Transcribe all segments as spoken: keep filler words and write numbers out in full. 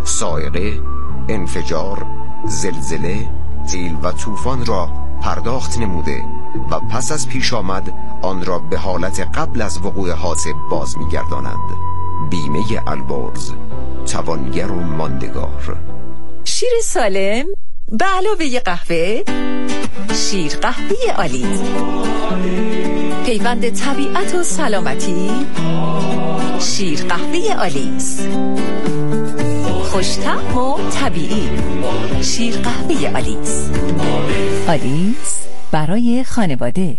صاعقه، انفجار، زلزله، سیل و طوفان را پرداخت نموده و پس از پیش آمد آن را به حالت قبل از وقوع حادثه باز می‌گردانند. بیمه البرز، توانگر و ماندگار. شیر سالم به علاوه قهوه، شیر قهوه آلیس، پیوند طبیعت و سلامتی. شیر قهوه آلیس، خوش‌طعم و طبیعی. شیر قهوه آلیس. آلیس برای خانواده.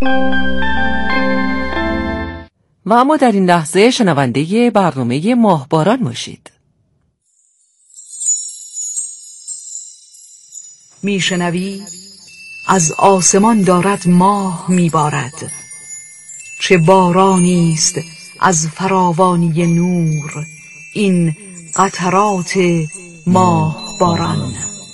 و اما در این لحظه شنونده برنامه ماهباران باشید. میشنوی از آسمان دارد ماه میبارد، چه بارانی است از فراوانی نور این قطرات ماه باران.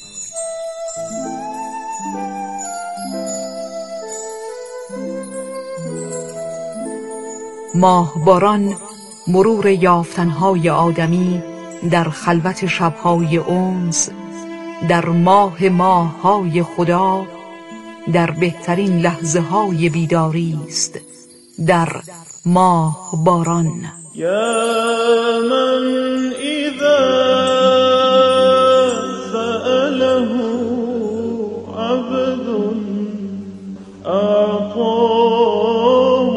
ماه باران مرور یافتنهای آدمی در خلوت شبهای انس، در ماه ماه‌های خدا، در بهترین لحظه های بیداری است، در ماه باران. یا من اذا سأله عبد اعطاه.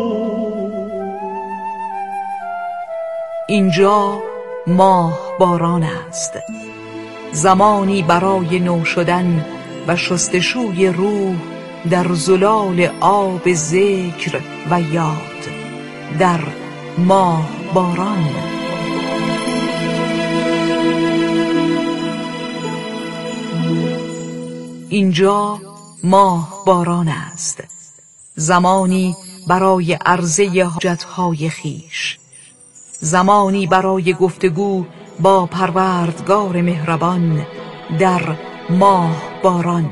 اینجا ماه باران است، زمانی برای نو شدن و شستشوی روح در زلال آب ذکر و یاد، در ماه باران. اینجا ماه باران است، زمانی برای عرضه حاجتهای خیش، زمانی برای گفتگو با پروردگار مهربان، در ماه باران.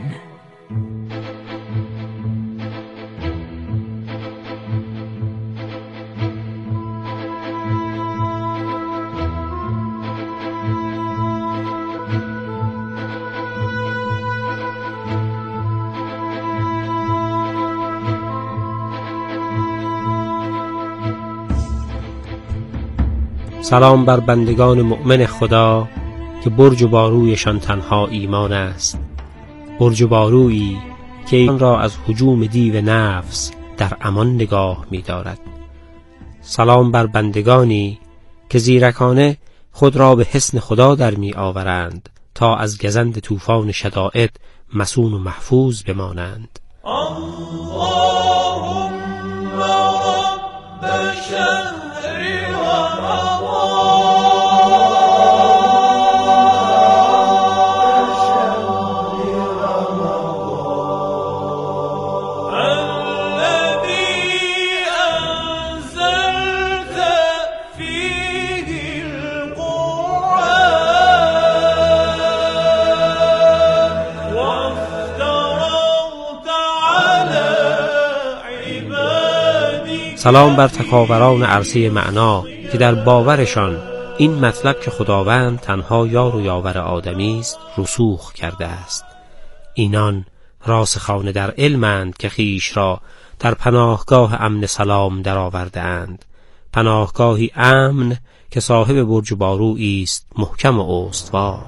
سلام بر بندگان مؤمن خدا که برج و بارویشان تنها ایمان است، برج و بارویی که ایمان را از هجوم دیو نفس در امان نگاه می دارد. سلام بر بندگانی که زیرکانه خود را به حصن خدا در می آورند تا از گزند طوفان شدائد مصون و محفوظ بمانند. اللهم رب شهر سلام بر تکاوران عرصه معنا که در باورشان این مطلب که خداوند تنها یار و یاور آدمی است رسوخ کرده است. اینان راسخانه در علمند که خیش را در پناهگاه امن سلام در آورده اند، پناهگاهی امن که صاحب برج بارویی است محکم و استوار.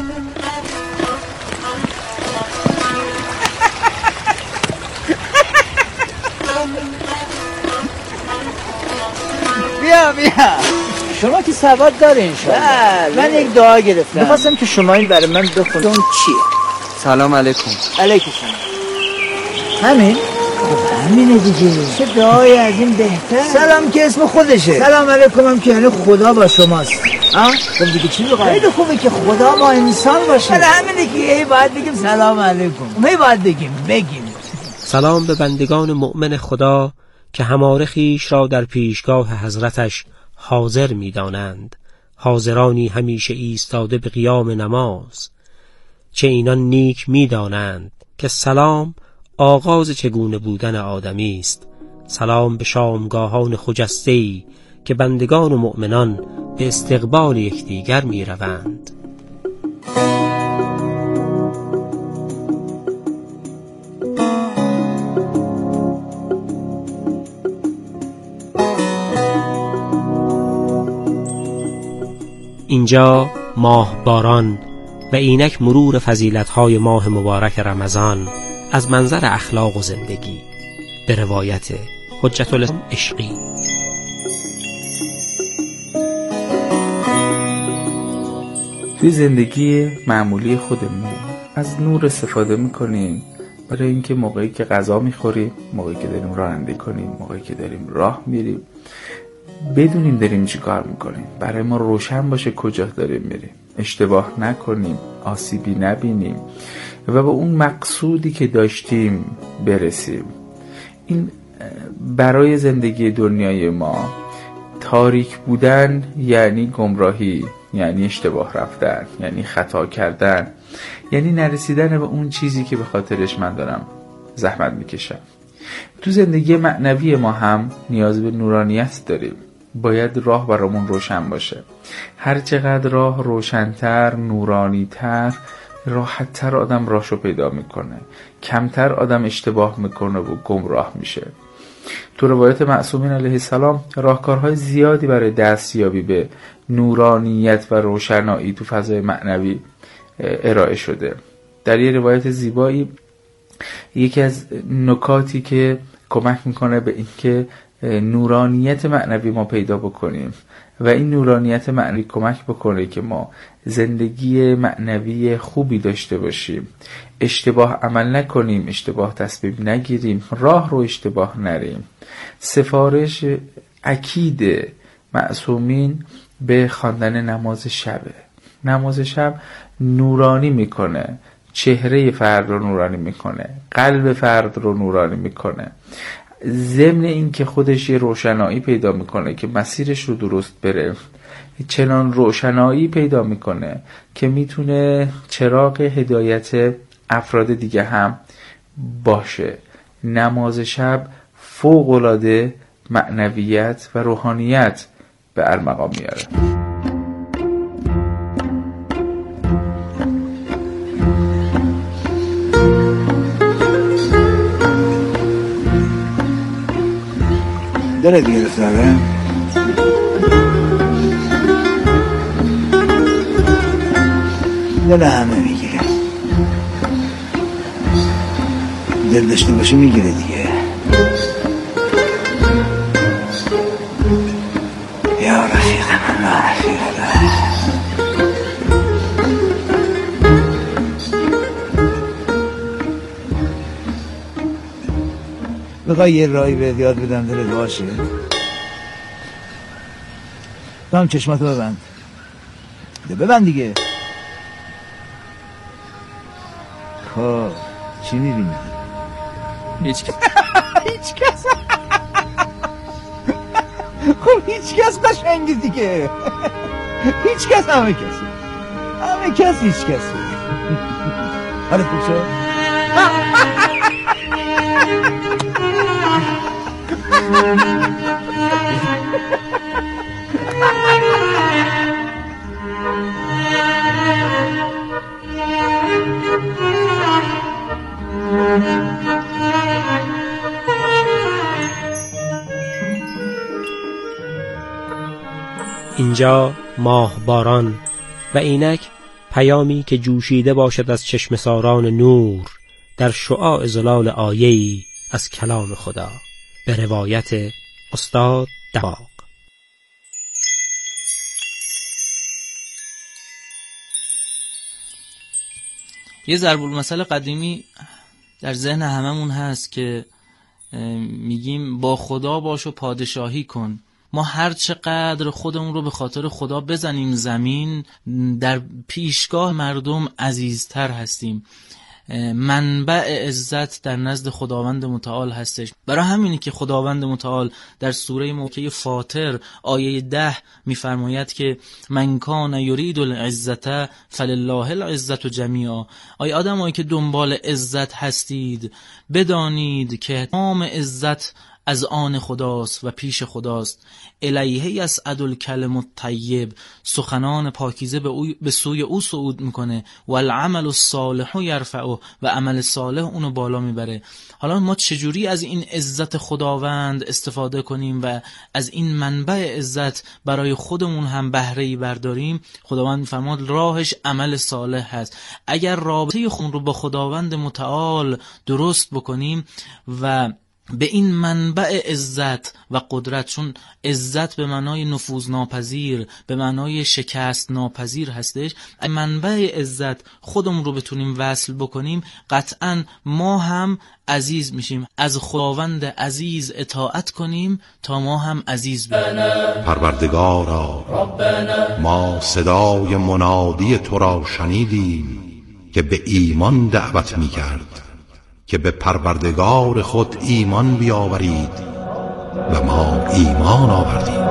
بیا بیا شما که سواد دارین شما. من یک دعا گرفتم میخواستم که شما این برای من بخونید. اون چیه؟ سلام علیکم. علیکم سلام. همین؟ خب همینه دیگه. چه دعای از این بهتر؟ سلام که اسم خودشه. سلام علیکم هم که یعنی خدا با شماست. ها؟ خب دیگه چی بخواید؟ خیلی خوبه که خدا با انسان باشه. حالا همینه که هی باید بگیم سلام علیکم. هی باید بگیم بگیم. سلام به بندگان مؤمن خدا که هماره خیش را در پیشگاه حضرتش حاضر می دانند، حاضرانی همیشه ایستاده به قیام نماز. چه اینان نیک می دانند که سلام آغاز چگونه بودن آدمی است. سلام به شامگاهان خجسته‌ای که بندگان و مؤمنان به استقبال یکدیگر می روند. اینجا ماه باران و اینک مرور فضیلت‌های ماه مبارک رمضان از منظر اخلاق و زندگی به روایت حجت الاسلام عشقی. توی زندگی معمولی خودمون از نور استفاده میکنیم برای اینکه موقعی که غذا میخوریم، موقعی که داریم رانندگی کنیم، موقعی که داریم راه میریم بدونیم داریم چی کار میکنیم، برای ما روشن باشه کجا داریم میریم، اشتباه نکنیم، آسیبی نبینیم و به اون مقصودی که داشتیم برسیم. این برای زندگی دنیای ما تاریک بودن یعنی گمراهی، یعنی اشتباه رفتن، یعنی خطا کردن، یعنی نرسیدن به اون چیزی که به خاطرش من دارم زحمت میکشم. تو زندگی معنوی ما هم نیاز به نورانیت داریم. باید راه برامون روشن باشه. هر چقدر راه روشن‌تر، نورانی‌تر، راحت‌تر آدم راهشو پیدا میکنه، کمتر آدم اشتباه میکنه و گمراه میشه. تو روایت معصومین علیه السلام راهکارهای زیادی برای دستیابی به نورانیت و روشنایی تو فضای معنوی ارائه شده. در یه روایت زیبایی یکی از نکاتی که کمک میکنه به اینکه نورانیت معنوی ما پیدا بکنیم و این نورانیت معنوی کمک بکنه که ما زندگی معنوی خوبی داشته باشیم، اشتباه عمل نکنیم، اشتباه تصمیم نگیریم، راه رو اشتباه نریم. سفارش اکید معصومین به خواندن نماز شبه. نماز شب نورانی میکنه، چهره فرد رو نورانی میکنه، قلب فرد رو نورانی میکنه، ضمن این که خودش یه روشنایی پیدا میکنه که مسیرش رو درست بره، چنان روشنایی پیدا میکنه که میتونه چراغ هدایت افراد دیگه هم باشه. نماز شب فوق‌العاده معنویت و روحانیت به ارمغان میاره. دلت گرفته دل همه میگیره، دل داشته باشه میگیره دیگه. یا رفیق من و رفیق الله، بخوای یه راهی بهت یاد بدم دلت باشه، تو هم چشماتو ببند. ببند دیگه. خب چی میبینی؟ هیچ کس هیچ کس خب هیچ کس قشنگی دیگه. هیچ کس، همه کسی همه کس هیچ کسی. حالا خوب شد؟ اینجا ماه باران و اینک پیامی که جوشیده باشد از چشم ساران نور در شعاع زلال آیه‌ای از کلام خدا به روایت استاد دباغ. یه ضرب المثل قدیمی در ذهن هممون هست که میگیم با خدا باش و پادشاهی کن. ما هر چقدر خودمون رو به خاطر خدا بزنیم زمین، در پیشگاه مردم عزیزتر هستیم. منبع عزت در نزد خداوند متعال هستش. برای همینی که خداوند متعال در سوره موقع فاطر آیه ده میفرماید که من کان یرید العزت فلله العزت جمیعا. آی آدمایی که دنبال عزت هستید بدانید که تمام عزت از آن خداست و پیش خداست. الیه یصعد الکلم الطیب، سخنان پاکیزه به, او به سوی او صعود میکنه. و العمل الصالح یرفعه، و عمل صالح اونو بالا میبره. حالا ما چجوری از این عزت خداوند استفاده کنیم و از این منبع عزت برای خودمون هم بهره‌ای برداریم؟ خداوند فرمود راهش عمل صالح هست. اگر رابطه خون رو با خداوند متعال درست بکنیم و به این منبع عزت و قدرت، چون عزت به معنای نفوذ ناپذیر، به معنای شکست ناپذیر هستش، منبع عزت خودمون رو بتونیم وصل بکنیم، قطعا ما هم عزیز میشیم. از خداوند عزیز اطاعت کنیم تا ما هم عزیز بشیم. پروردگارا، ما صدای منادی تو را شنیدیم که به ایمان دعوت میکرد که به پروردگار خود ایمان بیاورید و ما ایمان آوردیم.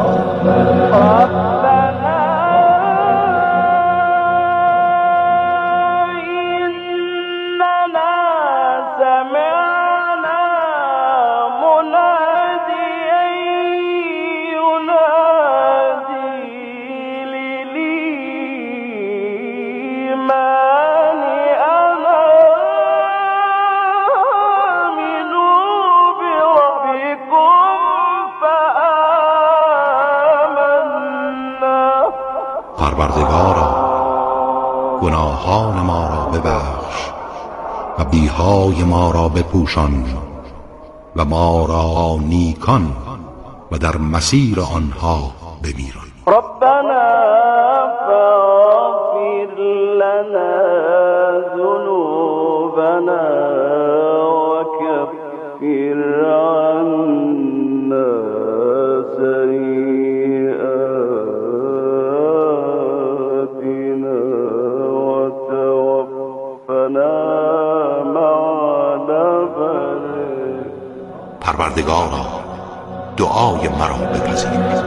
پروردگارا، گناهان ما را ببخش و بیهای ما را بپوشان و ما را نیکان و در مسیر آنها بمیران. ربنا فاغفر لنا ذنوبنا وكفر عنا سيئاتنا وتوفنا مع الأبرار. پروردگارا، دعای مرا بپذیر.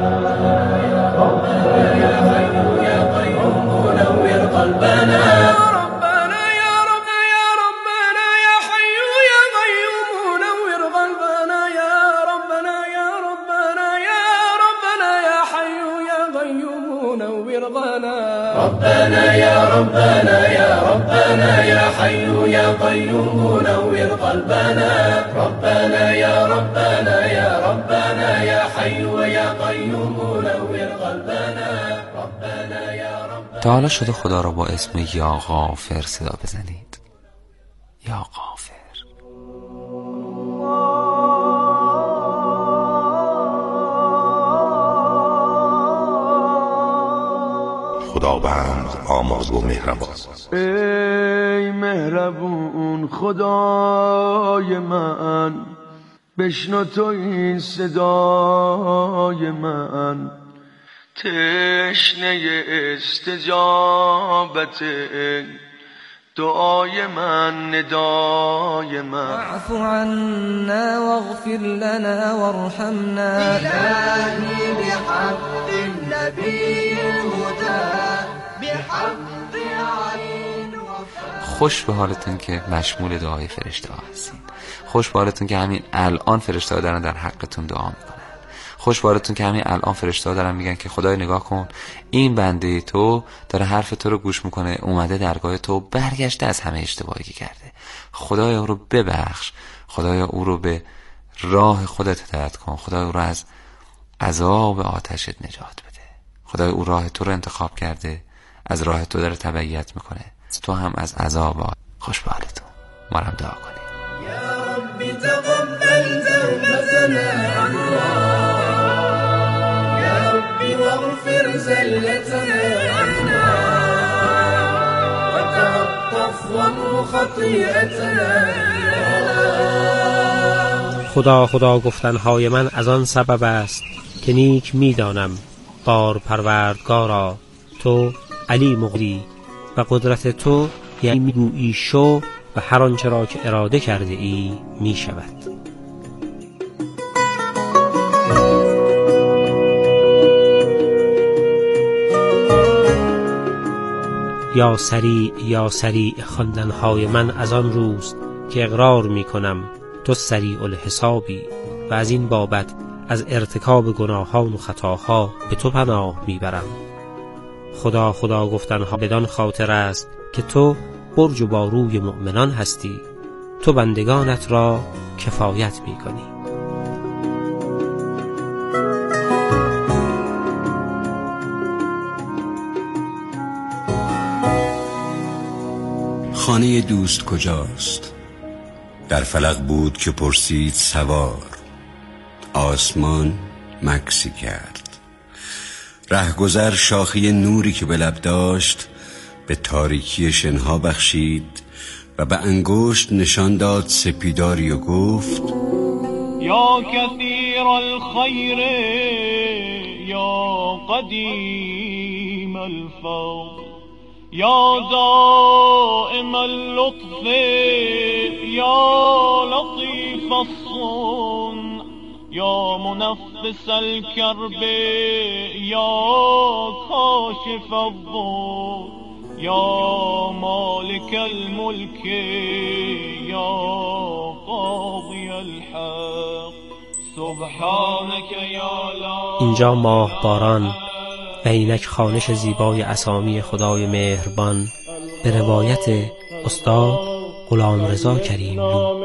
ربنا يا ربنا يا ربنا يا حي يا قيوم نور قلبنا. ربنا يا ربنا يا ربنا يا حي يا قيوم نور قلبنا. ربنا يا ربنا. تا حالا شده خدا را با اسم یا غافر صدا بزنید؟ یا غافر. خداوند آمرز و مهربان. ای مهربون خدای من، بشنو تو این صدای من، تشنه استجابت دعای من، ندای من. واعف عنا واغفر لنا وارحمنا إلهي بحق النبي الهدى بحق عين وفاء. خوش به حالتون که مشمول دعای فرشته ها هستین. خوش به حالتون که همین الان فرشته ها دارن در حقتون دعا میکنن. خوش به حالتون که همین الان فرشته ها دارن میگن که خدای نگاه کن، این بنده تو داره حرف تو رو گوش میکنه، اومده درگاه تو، برگشته از همه اشتباهی که کرده. خدای او رو ببخش، خدای او رو به راه خودت هدایت کن، خدای او رو از عذاب آتشت نجات بده. خدای او راه تو رو انتخاب کرده، از راه تو داره تبعیت میکنه، تو هم از عذاب آتش. خوش به حالتون. ما هم دعا کنیم. یا ربی تقبل توبتنا، یا ربی واغفر زلتنا وتعطف ومو خطیئتنا. خدا خدا گفتنهای من از آن سبب است که نیک میدانم بار پروردگارا، تو علی مقدی و قدرت تو یعنی میگویی شو و هر آنچه را که اراده کرده ای می شود. یا سریع یا سریع خواندنهای من از آن روز که اقرار می کنم تو سریع الحسابی و از این بابت از ارتکاب گناهان و خطاها به تو پناه میبرم. خدا خدا گفتنها بدان خاطر است که تو برج و باروی مؤمنان هستی، تو بندگانت را کفایت میکنی. خانه دوست کجاست؟ در فلک بود که پرسید سوار، آسمان مکسی کرد. رهگذر شاخه نوری که به لب داشت به تاریکی شنها بخشید و به انگشت نشان داد سپیداری و گفت یا کثیر الخیر یا قدیم الفضل یا دائم اللطف یا لطیف الصنع یا منفس الكرب یا کاشف الضر یا مالک الملک یا قاضی الحق سبحانك یا لا. اینجا ماه باران و اینک خوانش زیبای اسامی خدای مهربان به روایت استاد غلامرضا کریملو.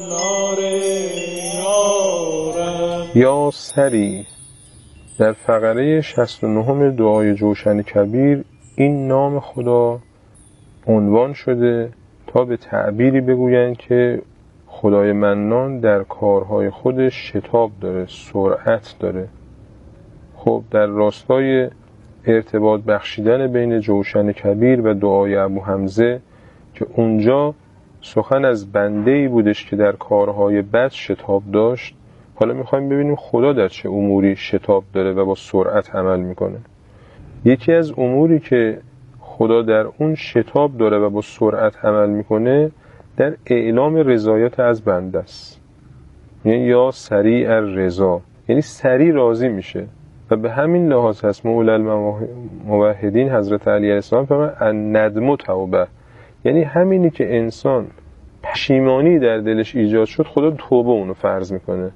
یا سری در فقره شصت و نه دعای جوشن کبیر این نام خدا عنوان شده تا به تعبیری بگویند که خدای منان در کارهای خودش شتاب داره، سرعت داره. خب در راستای ارتباط بخشیدن بین جوشن کبیر و دعای ابو حمزه که اونجا سخن از بنده‌ای بودش که در کارهای بد شتاب داشت، حالا میخوایم ببینیم خدا در چه اموری شتاب داره و با سرعت عمل میکنه. یکی از اموری که خدا در اون شتاب داره و با سرعت عمل میکنه در اعلام رضایت از بنده است. یعنی یا سریع الرضا، یعنی سریع راضی میشه و به همین لحاظ هست مولا الموحدین حضرت علی علیه السلام فرمودن الندم توبه، یعنی همینی که انسان پشیمانی در دلش ایجاد شد خدا توبه اونو فرض میکنه،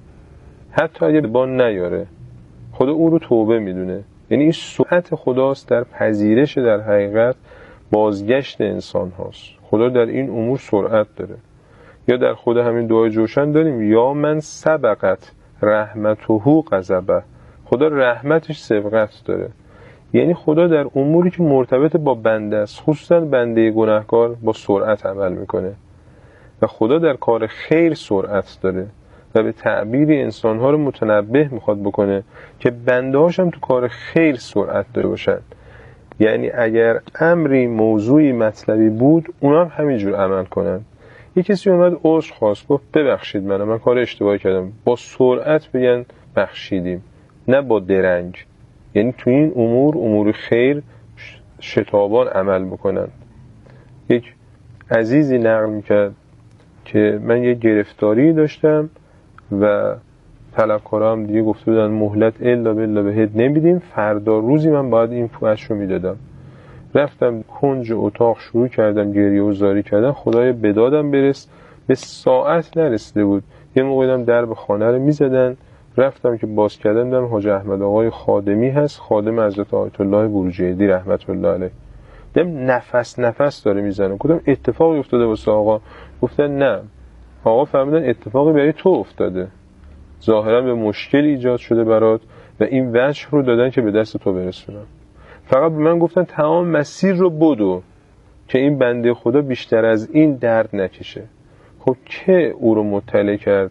حتی اگه به بان نیاره خدا اون رو توبه میدونه. یعنی این سرعت خداست در پذیرش در حقیقت بازگشت انسان هاست. خدا در این امور سرعت داره. یا در خود همین دعای جوشن داریم یا من سبقت رحمته غضبه، خدا رحمتش سبقت داره. یعنی خدا در اموری که مرتبط با بنده است، خصوصا بنده گناهکار، با سرعت عمل میکنه و خدا در کار خیر سرعت داره و به تعبیری انسانها رو متنبه میخواد بکنه که بنده هاش هم تو کار خیر سرعت داره باشن. یعنی اگر امری موضوعی مطلبی بود اونا هم همینجور عمل کنن. یک کسی اومد عذر خواست، گفت ببخشید من من کار اشتباهی کردم، با سرعت بگن بخشیدیم، نه با درنگ. یعنی تو این امور امور خیر شتابان عمل بکنن. یک عزیزی نقل میکرد که من یک گرفتاری داشتم و طلبکارام دیگه گفته بودن مهلت الا بالله بهت نمیدیم، فردا روزی من باید این پولش رو میدادم. رفتم کنج اتاق شروع کردم گریه و زاری کردن، خدای بدادم برس. به ساعت نرسیده بود یه موقعی دم در به خانه رو میزدن، رفتم که باز کردم دیدم حاج احمد آقای خادمی هست، خادم حضرت آیت الله بروجردی رحمت الله علیه. دیدم نفس نفس داره میزنه. گفتم اتفاقی افتاده واسه آقا؟ گفتن نه. آقا فرمودن اتفاقی برای تو افتاده، ظاهرا به مشکل ایجاد شده برات و این وجه رو دادن که به دست تو برسونم. فقط به من گفتن تمام مسیر رو بدو که این بنده خدا بیشتر از این درد نکشه. خب که او رو مطلع کرد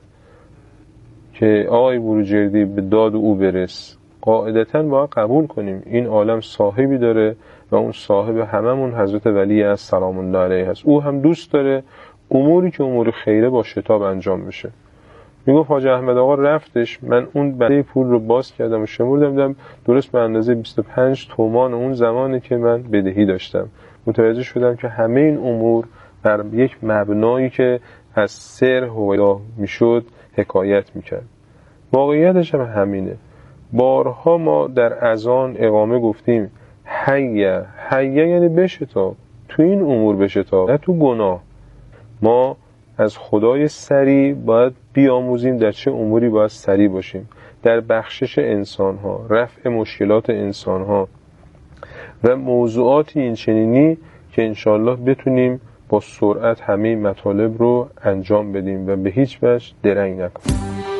که آقای بروجردی به داد او برس؟ قاعدتاً باید قبول کنیم این عالم صاحبی داره و اون صاحب هممون حضرت ولی از سلام الله علیه هست. او هم دوست داره اموری که امور خیره با شتاب انجام بشه. میگفت حاج احمد آقا رفتش، من اون بنده پول رو باز کردم و شمردم، دیدم درست به اندازه بیست و پنج تومان اون زمانی که من بدهی داشتم. متوجه شدم که همه این امور بر یک مبنایی که از سر هویدا میشد حکایت میکرد. واقعیتش هم همینه. بارها ما در اذان اقامه گفتیم حیه حیه، یعنی بشتاب، تو این امور بشتاب، نه تو گناه. ما از خدای سری باید بیاموزیم در چه اموری باید سری باشیم، در بخشش انسانها، رفع مشکلات انسانها و موضوعاتی این چنینی که انشالله بتونیم با سرعت همه مطالب رو انجام بدیم و به هیچ وجه درنگ نکنیم.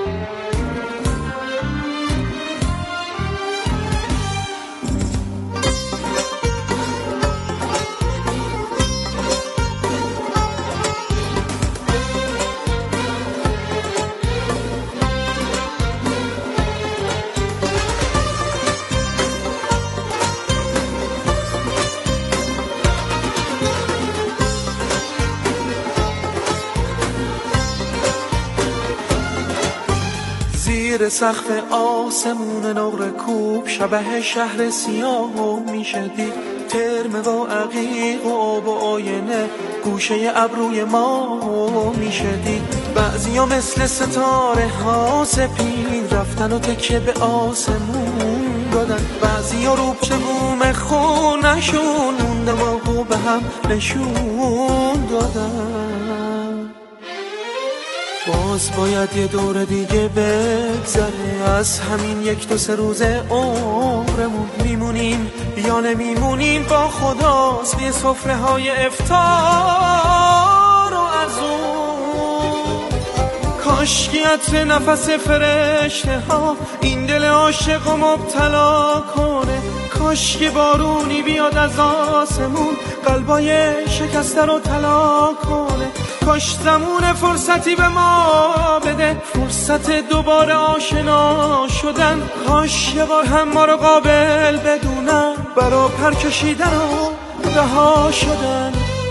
زیر سقف آسمون نقره کوب شبه شهر سیاه میشه دید، ترم و عقیق و آب و آینه گوشه ابروی ما میشه دید. بعضی ها مثل ستاره ها سپید رفتن و تکه به آسمون دادن، بعضی ها رو چه بوم خونشون مونده و به هم نشون دادن. باز باید یه دور دیگه بگذره از همین یک دو سه روز عمرمون، میمونیم یا نمیمونیم با خداست یه سفره های افطار و عزوم. کاشکی عطر نفس فرشته ها این دل عاشق و مبتلا کنه، کاشکی بارونی بیاد از آسمون قلبای شکسته رو طلا کنه، کاش زمون فرصتی به ما بده فرصت دوباره آشنا شدن، کاش یه بار هم ما رو قابل بدونن برا پر کشیدن و رها شدن.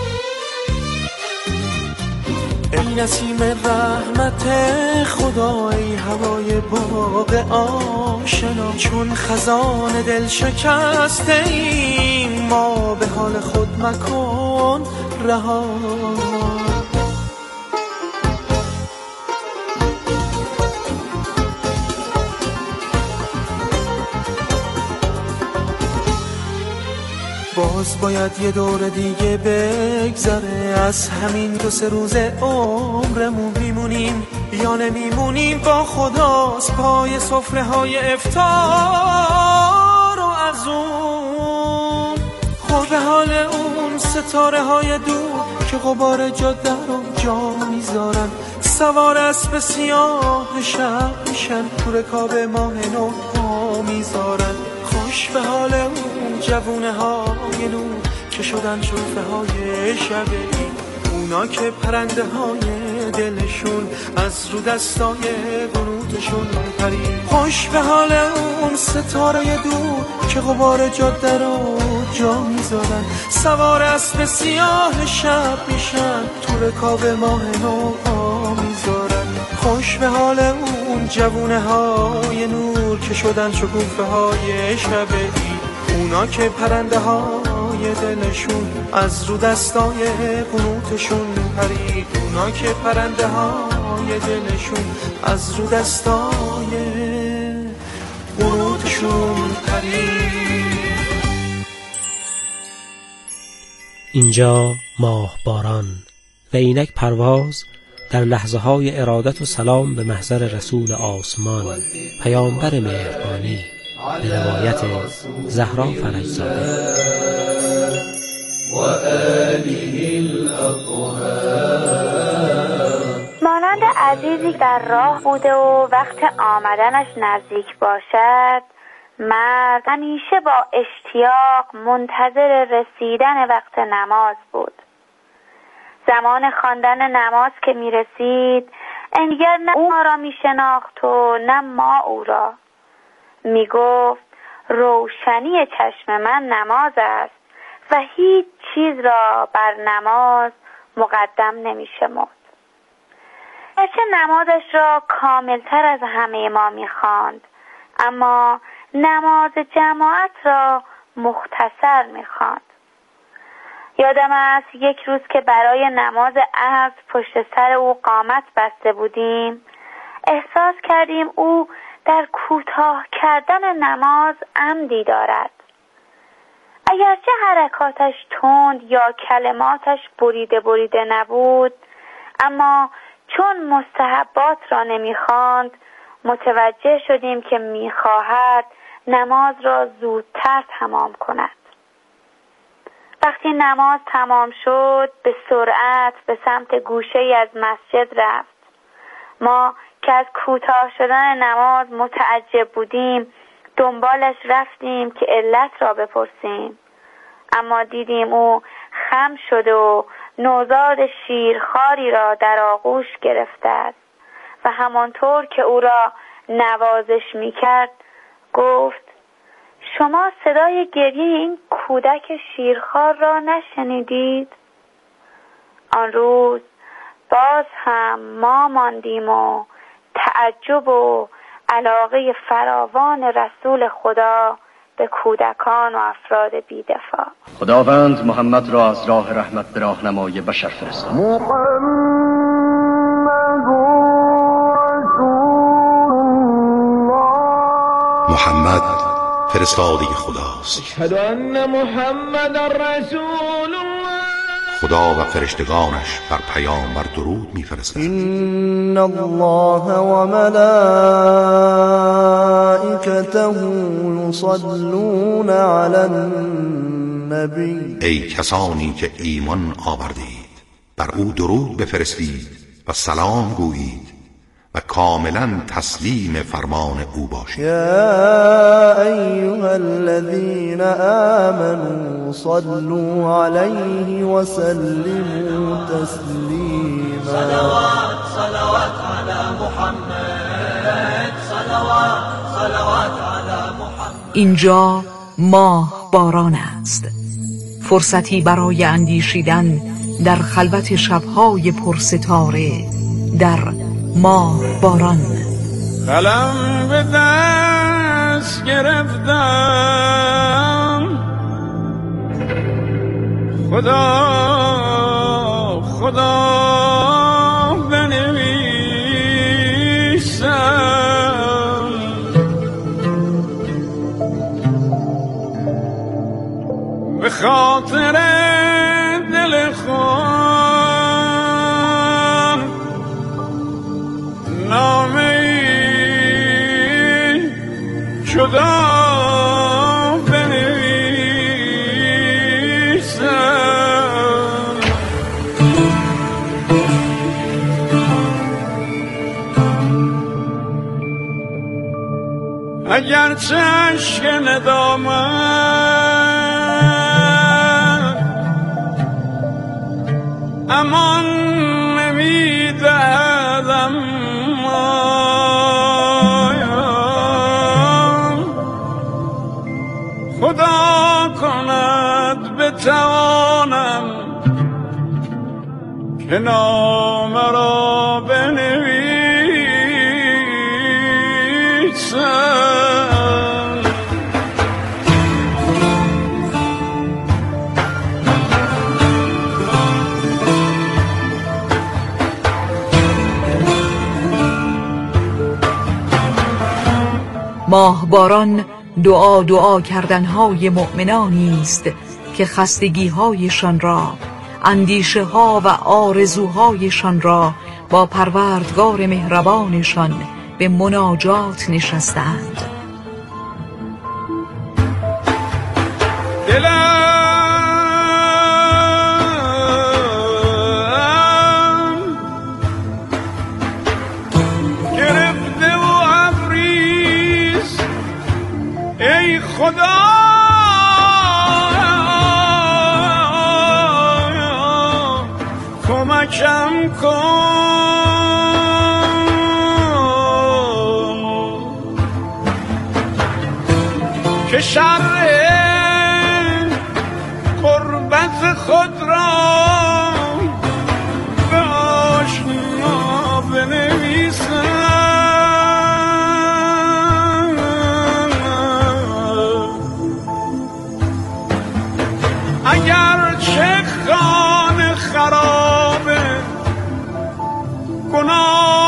ای نسیم رحمت خدا، ای هوای باغ آشنا، چون خزان دل شکسته ایم ما به حال خود مکن رها. باز باید یه دور دیگه بگذره از همین دو سه روز عمرمون، میمونیم یا نمیمونیم با خداست پای سفره های افطار و عزوم. خود به حال اون ستاره های دور که غبار جاده رو جا میذارن، سوار اسب سیاه شب میشن تو رکاب ماه نو ها میذارن. خوش به حال اون جوونه های نور که شدن شرفه های شبی، اونا که پرنده های دلشون از رو دستای قنوتشون پرید. خوش به حال اون ستاره دور که غبار جاده رو جا میذارن، سوار اسب سیاه شب میشن تو رکاب ماه نو میذارن. خوش به حال اون جوونه های نور که شدن شکوفه های شبی، اونا که پرنده های دلشون از رو دستای قنوتشون پرید، اونا که پرنده های دلشون از رو دستای قنوتشون پرید. اینجا ماهباران و اینک پرواز در لحظه های ارادت و سلام به محضر رسول آسمان پیامبر مهربانی به روایت زهرا فرجزاده و آله الاطهار. مانند عزیزی در راه بوده و وقت آمدنش نزدیک باشد، مرد همیشه با اشتیاق منتظر رسیدن وقت نماز بود. زمان خواندن نماز که می رسید انگر نه او ما را می شناخت و نه ما او را. می گفت روشنی چشم من نماز است و هیچ چیز را بر نماز مقدم نمی شمرد. گرچه نمازش را کاملتر از همه ما می خواند، اما نماز جماعت را مختصر می خواند. یادم است یک روز که برای نماز عصر پشت سر او قامت بسته بودیم، احساس کردیم او در کوتاه کردن نماز عمدی دارد. اگرچه حرکاتش تند یا کلماتش بریده بریده نبود، اما چون مستحبات را نمیخواند متوجه شدیم که میخواهد نماز را زودتر تمام کند. وقتی نماز تمام شد به سرعت به سمت گوشه‌ای از مسجد رفت. ما که از کوتاه شدن نماز متعجب بودیم دنبالش رفتیم که علت را بپرسیم، اما دیدیم او خم شده و نوزاد شیرخواری را در آغوش گرفته است و همانطور که او را نوازش می‌کرد گفت شما صدای گریه این کودک شیرخوار را نشنیدید؟ آن روز باز هم ما ماندیم و تعجب و علاقه فراوان رسول خدا به کودکان و افراد بی‌دفاع. خداوند محمد را از راه رحمت به راهنمای بشر فرستاد. محمد فرستاده خداست. اشهد ان محمد رسول الله. خدا و فرشتگانش بر پیامبر درود می‌فرستند. ان الله و ملائکته یصلون علی النبی. ای کسانی که ایمان آوردید بر او درود بفرستید و سلام گویید و کاملا تسلیم فرمان او باشید. یا ایها الذین آمنوا صلوا علیه و سلموا تسلیما. صلوات صلوات علی محمد. صلوات صلوات علی محمد. اینجا ماه باران است، فرصتی برای اندیشیدن در خلوت شبهای پرستاره در ماه باران. قلم به دست گرفتم، خدا خدا بنویسم، به خاطر دل خود نامه جدا بنویسم. اگر چشک ندامت امان نمیدادم، خدا کند بتوانم که نام را بنویسم. ماه باران دعا دعا کردنهای مؤمنانی است که خستگی‌هایشان را، اندیشه ها و آرزوهایشان را با پروردگار مهربانشان به مناجات نشستند. کمکم کن که شر قربت خود را به آشنا بنویسم. اگر چه خانه خرابه گناه